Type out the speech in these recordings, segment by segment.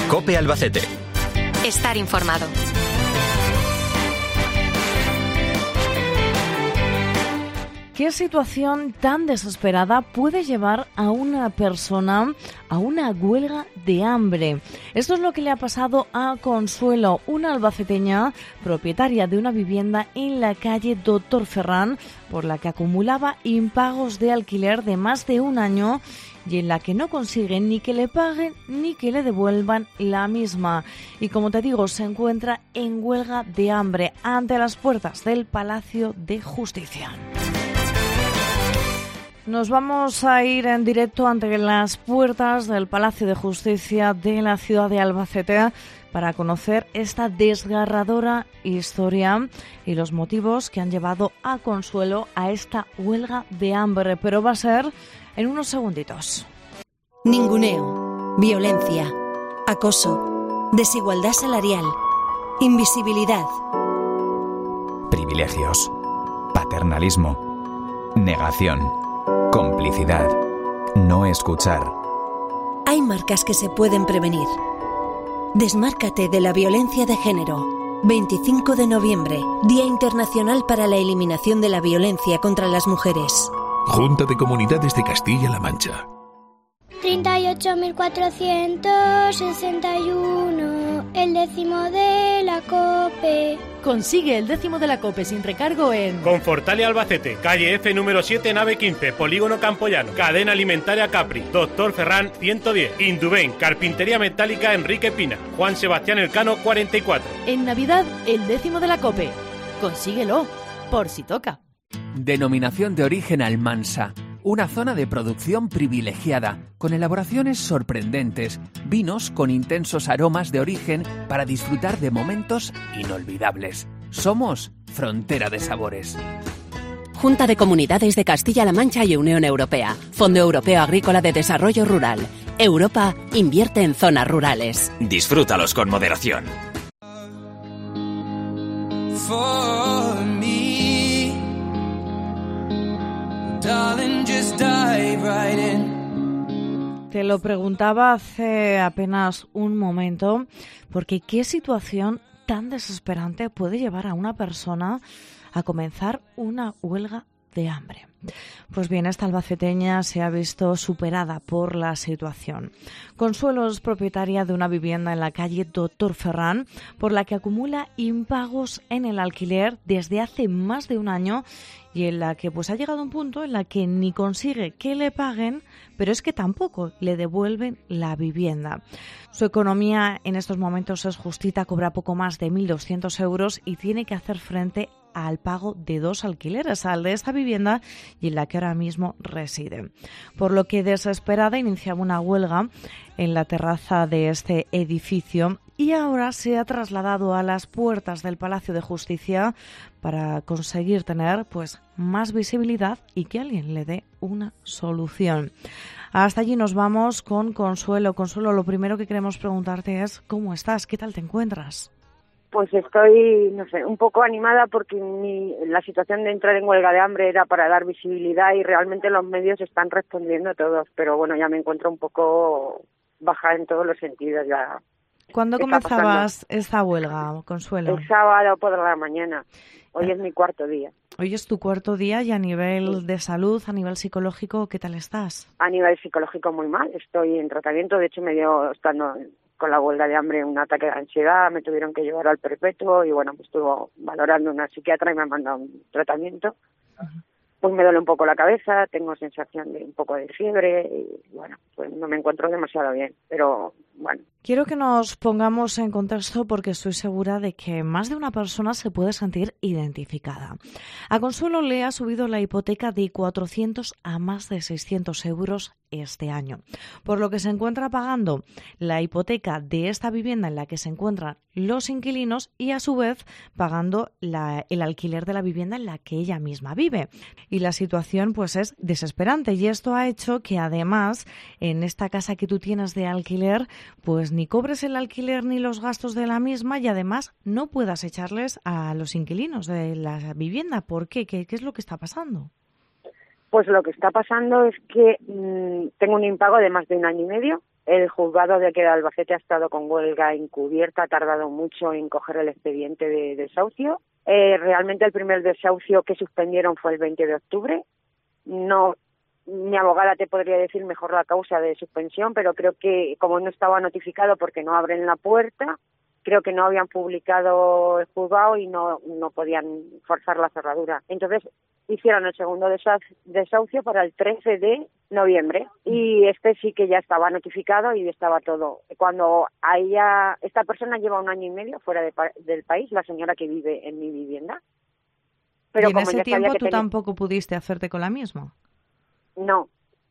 COPE Albacete. Estar informado. ¿Qué situación tan desesperada puede llevar a una persona a una huelga de hambre? Esto es lo que le ha pasado a Consuelo, una albaceteña propietaria de una vivienda en la calle Doctor Ferrán, por la que acumulaba impagos de alquiler de más de un año y en la que no consigue ni que le paguen ni que le devuelvan la misma. Y como te digo, se encuentra en huelga de hambre ante las puertas del Palacio de Justicia. Nos vamos a ir en directo ante las puertas del Palacio de Justicia de la ciudad de Albacete para conocer esta desgarradora historia y los motivos que han llevado a Consuelo a esta huelga de hambre. Pero va a ser en unos segunditos. Ninguneo, violencia, acoso, desigualdad salarial, invisibilidad, Privilegios, paternalismo, negación, complicidad, no escuchar. Hay marcas que se pueden prevenir. Desmárcate de la violencia de género. 25 de noviembre, Día Internacional para la Eliminación de la Violencia contra las Mujeres. Junta de Comunidades de Castilla-La Mancha. 38.461, el 10º de la COPE. Consigue el 10º de la COPE sin recargo en Confortale Albacete, calle F número 7, nave 15, Polígono Campoyano, Cadena Alimentaria Capri, Doctor Ferrán 110, Indubén, Carpintería Metálica Enrique Pina, Juan Sebastián Elcano 44. En Navidad, el 10º de la COPE. Consíguelo, por si toca. Denominación de origen Almansa. Una zona de producción privilegiada, con elaboraciones sorprendentes, vinos con intensos aromas de origen para disfrutar de momentos inolvidables. Somos Frontera de Sabores. Junta de Comunidades de Castilla-La Mancha y Unión Europea. Fondo Europeo Agrícola de Desarrollo Rural. Europa invierte en zonas rurales. Disfrútalos con moderación. Te lo preguntaba hace apenas un momento, porque ¿qué situación tan desesperante puede llevar a una persona a comenzar una huelga de hambre? Pues bien, esta albaceteña se ha visto superada por la situación. Consuelo es propietaria de una vivienda en la calle Doctor Ferrán, por la que acumula impagos en el alquiler desde hace más de un año y en la que pues ha llegado a un punto en la que ni consigue que le paguen, pero es que tampoco le devuelven la vivienda. Su economía en estos momentos es justita, cobra poco más de 1.200 euros y tiene que hacer frente al pago de 2 alquileres, al de esta vivienda y en la que ahora mismo reside. Por lo que desesperada iniciaba una huelga en la terraza de este edificio y ahora se ha trasladado a las puertas del Palacio de Justicia para conseguir tener pues más visibilidad y que alguien le dé una solución. Hasta allí nos vamos con Consuelo. Consuelo, lo primero que queremos preguntarte es ¿cómo estás? ¿Qué tal te encuentras? Pues estoy, no sé, un poco animada porque la situación de entrar en huelga de hambre era para dar visibilidad y realmente los medios están respondiendo todos, pero bueno, ya me encuentro un poco baja en todos los sentidos ya. ¿Cuándo comenzabas esta huelga, Consuelo? El sábado por la mañana. Hoy es mi cuarto día. Hoy es tu cuarto día y a nivel de salud, a nivel psicológico, ¿qué tal estás? A nivel psicológico muy mal. Estoy en tratamiento. De hecho, me dio, estando con la huelga de hambre, un ataque de ansiedad. Me tuvieron que llevar al perpetuo y bueno, pues estuvo valorando una psiquiatra y me ha mandado un tratamiento. Uh-huh. Pues me duele un poco la cabeza, tengo sensación de un poco de fiebre y bueno, pues no me encuentro demasiado bien, pero bueno. Quiero que nos pongamos en contexto porque estoy segura de que más de una persona se puede sentir identificada. A Consuelo le ha subido la hipoteca de 400 a más de 600 euros este año, por lo que se encuentra pagando la hipoteca de esta vivienda en la que se encuentran los inquilinos y a su vez pagando el alquiler de la vivienda en la que ella misma vive. Y la situación pues es desesperante y esto ha hecho que además en esta casa que tú tienes de alquiler pues ni cobres el alquiler ni los gastos de la misma y además no puedas echarles a los inquilinos de la vivienda. ¿Por qué? ¿Qué es lo que está pasando? Pues lo que está pasando es que tengo un impago de más de un año y medio El juzgado de aquí de Albacete ha estado con huelga encubierta, ha tardado mucho en coger el expediente de desahucio. Realmente el primer desahucio que suspendieron fue el 20 de octubre. No, mi abogada te podría decir mejor la causa de suspensión, pero creo que como no estaba notificado porque no abren la puerta, creo que no habían publicado el juzgado y no podían forzar la cerradura. Entonces hicieron el segundo desahucio para el 13 de noviembre y este sí que ya estaba notificado y estaba todo. Cuando esta persona lleva 1 año y medio fuera del país, la señora que vive en mi vivienda. Pero ¿y en ese tiempo tú tampoco pudiste hacerte con la misma? No.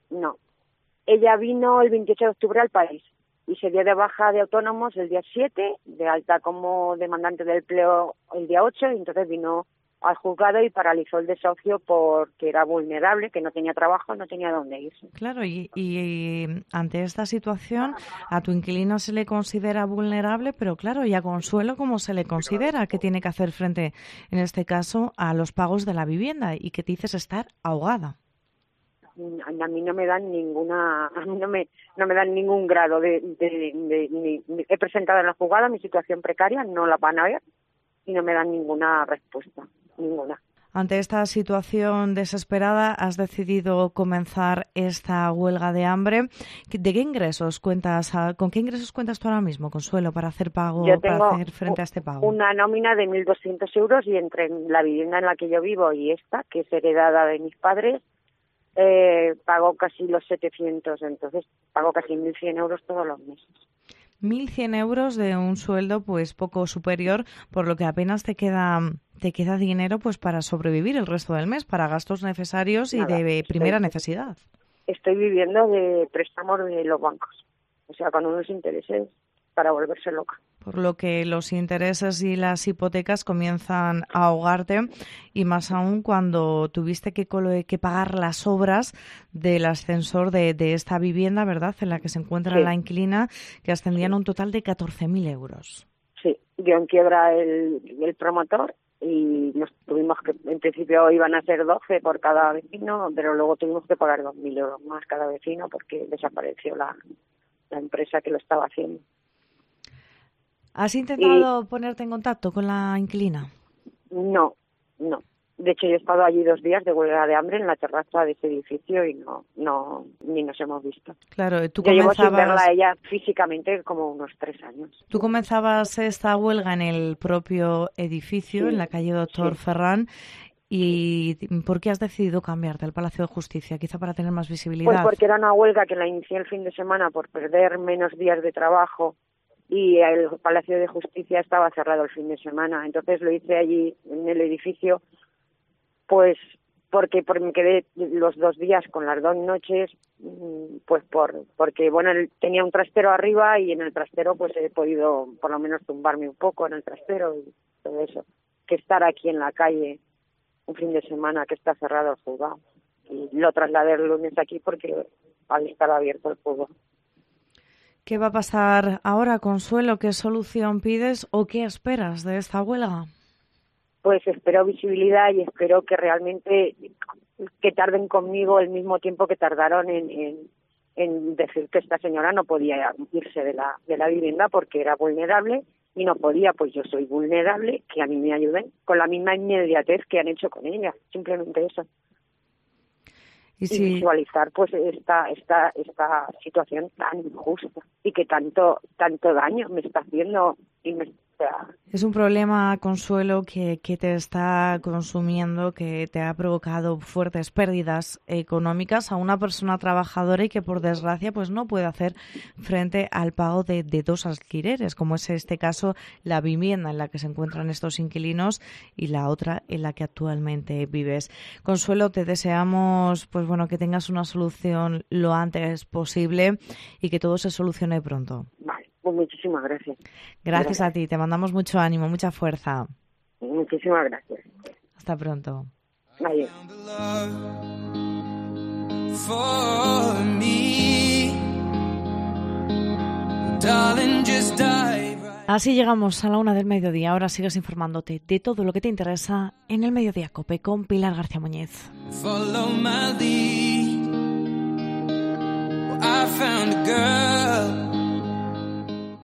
Ella vino el 28 de octubre al país y se dio de baja de autónomos el día 7, de alta como demandante del empleo el día 8, y entonces vino al juzgado y paralizó el desahucio porque era vulnerable, que no tenía trabajo, no tenía dónde irse. Claro, y ante esta situación a tu inquilino se le considera vulnerable, pero claro, y a Consuelo, ¿cómo se le considera? ¿Qué tiene que hacer frente, en este caso, a los pagos de la vivienda? Y que te dices estar ahogada. A mí no me dan no me dan ningún grado he presentado en la juzgada mi situación precaria, no la van a ver y no me dan ninguna respuesta, ninguna. Ante esta situación desesperada, has decidido comenzar esta huelga de hambre. ¿De qué ingresos cuentas? ¿Con qué ingresos cuentas tú ahora mismo, Consuelo, para hacer frente a este pago? Una nómina de 1.200 euros y entre la vivienda en la que yo vivo y esta, que es heredada de mis padres, pago casi los 700, entonces pago casi 1.100 euros todos los meses. 1.100 euros de un sueldo pues poco superior, por lo que apenas te queda dinero pues para sobrevivir el resto del mes, para gastos necesarios y de primera necesidad. Estoy viviendo de préstamos de los bancos, o sea, con unos intereses para volverse loca. Por lo que los intereses y las hipotecas comienzan a ahogarte, y más aún cuando tuviste que pagar las obras del ascensor de esta vivienda, ¿verdad?, en la que se encuentra la inquilina, que ascendían a un total de 14.000 euros. Sí, dio en quiebra el promotor y nos tuvimos que, en principio iban a ser 12 por cada vecino, pero luego tuvimos que pagar 2.000 euros más cada vecino porque desapareció la empresa que lo estaba haciendo. ¿Has intentado ponerte en contacto con la inquilina? No. De hecho, yo he estado allí 2 días de huelga de hambre en la terraza de ese edificio y ni nos hemos visto. Claro, tú yo llevo sin verla a ella físicamente como unos 3 años. Tú comenzabas esta huelga en el propio edificio, en la calle Doctor Ferran. ¿Y por qué has decidido cambiarte al Palacio de Justicia? Quizá para tener más visibilidad. Pues porque era una huelga que la inicié el fin de semana por perder menos días de trabajo. Y el Palacio de Justicia estaba cerrado el fin de semana. Entonces lo hice allí en el edificio, pues porque me quedé los 2 días con las 2 noches, pues porque bueno, tenía un trastero arriba y en el trastero pues he podido por lo menos tumbarme un poco en el trastero y todo eso. Que estar aquí en la calle un fin de semana que está cerrado el juzgado. Y lo trasladé el lunes aquí porque al estar abierto el juzgado. ¿Qué va a pasar ahora, Consuelo? ¿Qué solución pides o qué esperas de esta huelga? Pues espero visibilidad y espero que realmente que tarden conmigo el mismo tiempo que tardaron en decir que esta señora no podía irse de la vivienda porque era vulnerable y no podía. Pues yo soy vulnerable, que a mí me ayuden con la misma inmediatez que han hecho con ella, simplemente eso. Y visualizar pues esta situación tan injusta y que tanto daño me está haciendo y Es un problema, Consuelo, que te está consumiendo, que te ha provocado fuertes pérdidas económicas a una persona trabajadora y que, por desgracia, pues no puede hacer frente al pago de 2 alquileres, como es este caso la vivienda en la que se encuentran estos inquilinos y la otra en la que actualmente vives. Consuelo, te deseamos pues bueno que tengas una solución lo antes posible y que todo se solucione pronto. Vale. Pues muchísimas gracias. Gracias a ti, te mandamos mucho ánimo, mucha fuerza. Muchísimas gracias. Hasta pronto. Adiós. Así llegamos a la 1 del mediodía. Ahora sigues informándote de todo lo que te interesa en el Mediodía COPE con Pilar García Muñiz. I found a girl